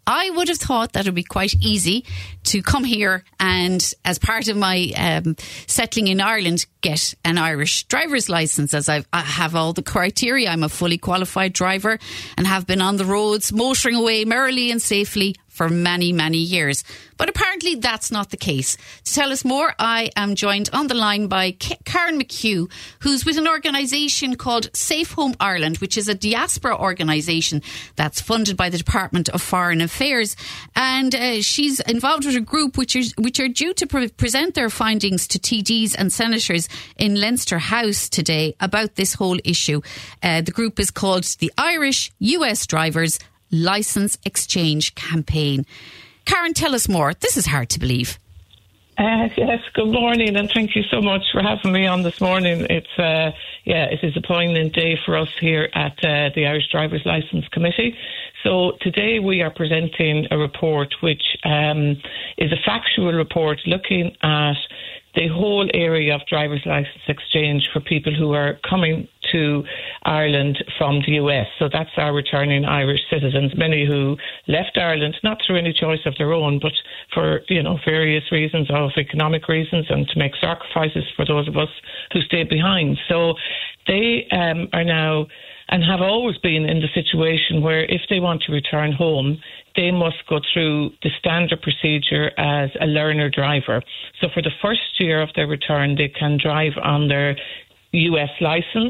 I would have thought that it would be quite easy to come here and, as part of my settling in Ireland, get an Irish driver's licence, as I have all the criteria. I'm a fully qualified driver and have been on the roads motoring away merrily and safely for many, many years. But apparently that's not the case. To tell us more, I am joined on the line by Karen McHugh, who's with an organisation called Safe Home Ireland, which is a diaspora organisation that's funded by the Department of Foreign Affairs. And she's involved with a group which are due to present their findings to TDs and senators in Leinster House today about this whole issue. The group is called the Irish US Drivers Licence Exchange Campaign. Karen, tell us more. This is hard to believe. Yes, good morning, and thank you so much for having me on this morning. It is a poignant day for us here at the Irish Drivers Licence Committee. So today we are presenting a report which is a factual report looking at the whole area of driver's licence exchange for people who are coming to Ireland from the US. So that's our returning Irish citizens, many who left Ireland, not through any choice of their own, but for, various reasons, of economic reasons, and to make sacrifices for those of us who stayed behind. So they are now, and have always been, in the situation where if they want to return home, they must go through the standard procedure as a learner driver. So for the first year of their return, they can drive on their US licence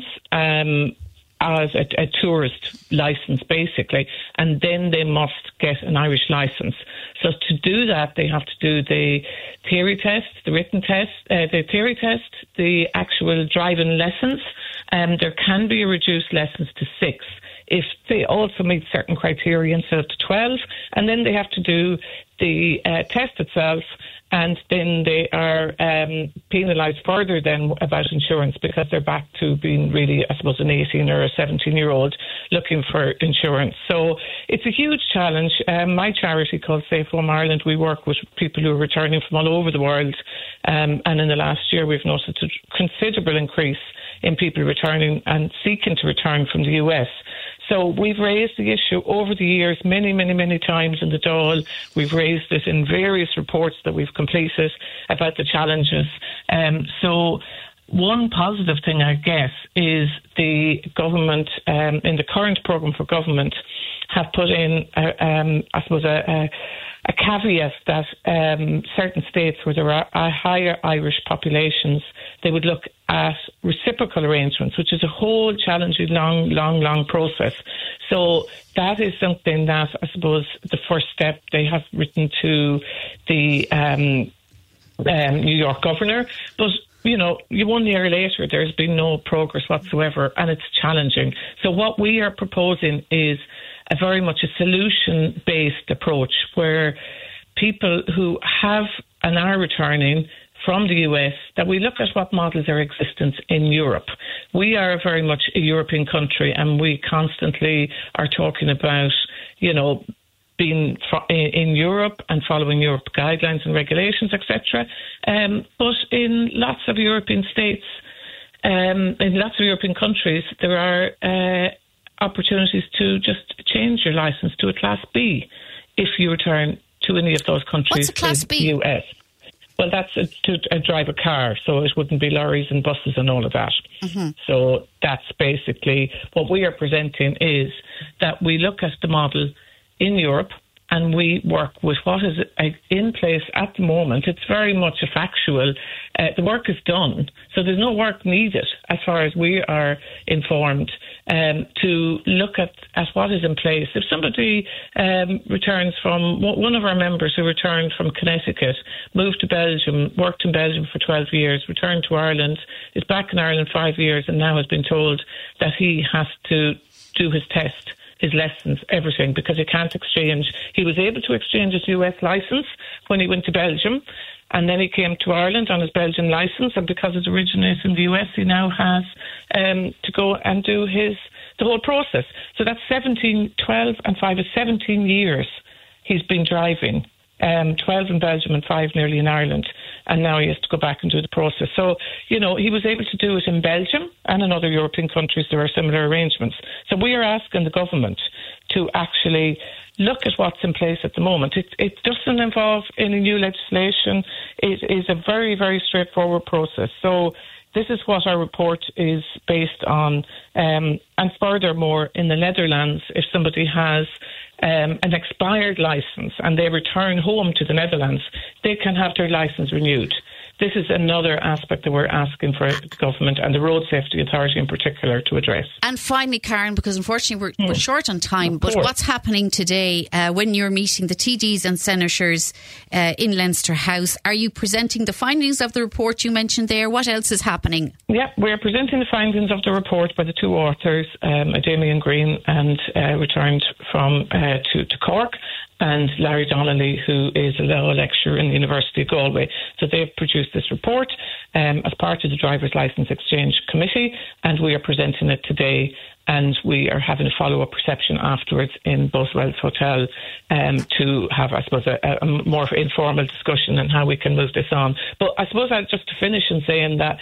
as a tourist licence, basically, and then they must get an Irish licence. So to do that, they have to do the theory test, the written test, the theory test, the actual driving lessons. There can be a reduced lessons to 6 if they also meet certain criteria instead of 12, and then they have to do the test itself, and then they are penalised further then about insurance, because they're back to being really, I suppose, an 18 or a 17-year-old looking for insurance. So it's a huge challenge. My charity called Safe Home Ireland, we work with people who are returning from all over the world, and in the last year we've noticed a considerable increase in people returning and seeking to return from the US. So we've raised the issue over the years many, many, many times in the Dáil. We've raised it in various reports that we've completed about the challenges. So one positive thing, I guess, is the government, in the current programme for government, have put in, a caveat that certain states where there are higher Irish populations, they would look at reciprocal arrangements, which is a whole challenging, long process. So that is something that, I suppose, the first step they have written to the New York governor. But, 1 year later, there's been no progress whatsoever, and it's challenging. So what we are proposing is a very much a solution-based approach where people who have and are returning from the US, that we look at what models are existent in Europe. We are very much a European country, and we constantly are talking about, being in Europe and following Europe guidelines and regulations, etc. But in lots of European states, in lots of European countries, there are opportunities to just change your licence to a Class B if you return to any of those countries. What's a Class B? The US. Well, that's to drive a car, so it wouldn't be lorries and buses and all of that. Mm-hmm. So that's basically what we are presenting, is that we look at the model in Europe and we work with what is in place at the moment. It's very much a factual. The work is done, so there's no work needed as far as we are informed to look at what is in place. If somebody returns from, one of our members who returned from Connecticut, moved to Belgium, worked in Belgium for 12 years, returned to Ireland, is back in Ireland 5 years, and now has been told that he has to do his test, his lessons, everything, because he can't exchange. He was able to exchange his US licence when he went to Belgium, and then he came to Ireland on his Belgian licence, and because it originates in the US, he now has to go and do the whole process. So that's 12 and 5 is 17 years he's been driving 12 in Belgium and 5 nearly in Ireland, and now he has to go back and do the process. So, he was able to do it in Belgium, and in other European countries there are similar arrangements. So we are asking the government to actually look at what's in place at the moment. It doesn't involve any new legislation. It is a very, very straightforward process. So this is what our report is based on. And furthermore, in the Netherlands, if somebody has an expired licence and they return home to the Netherlands, they can have their licence renewed. This is another aspect that we're asking for the government and the Road Safety Authority in particular to address. And finally, Karen, because unfortunately we're short on time, but what's happening today when you're meeting the TDs and senators in Leinster House? Are you presenting the findings of the report you mentioned there? What else is happening? Yeah, we're presenting the findings of the report by the two authors, Damian Green, and returned from to Cork, and Larry Donnelly, who is a law lecturer in the University of Galway. So they've produced this report as part of the Driver's Licence Exchange Committee, and we are presenting it today, and we are having a follow-up reception afterwards in Boswell's Hotel to have, I suppose, a more informal discussion on how we can move this on. But I suppose I'll just to finish in saying that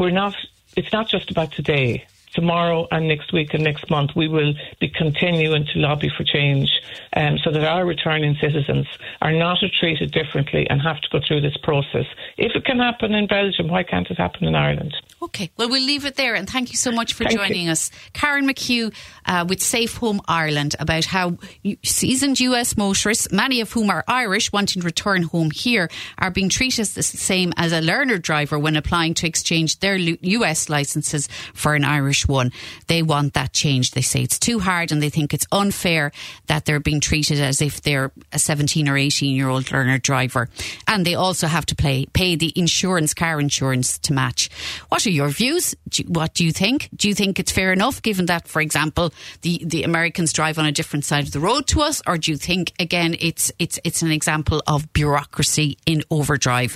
it's not just about today. Tomorrow and next week and next month, we will be continuing to lobby for change so that our returning citizens are not treated differently and have to go through this process. If it can happen in Belgium, why can't it happen in Ireland? OK, well, we'll leave it there. And thank you so much for joining us. Karen McHugh with Safe Home Ireland, about how seasoned US motorists, many of whom are Irish, wanting to return home here, are being treated the same as a learner driver when applying to exchange their US licences for an Irish one. They want that change. They say it's too hard, and they think it's unfair that they're being treated as if they're a 17 or 18-year-old learner driver. And they also have to pay the car insurance to match. What are your views? What do you think? Do you think it's fair enough, given that, for example, the Americans drive on a different side of the road to us? Or do you think, again, it's an example of bureaucracy in overdrive?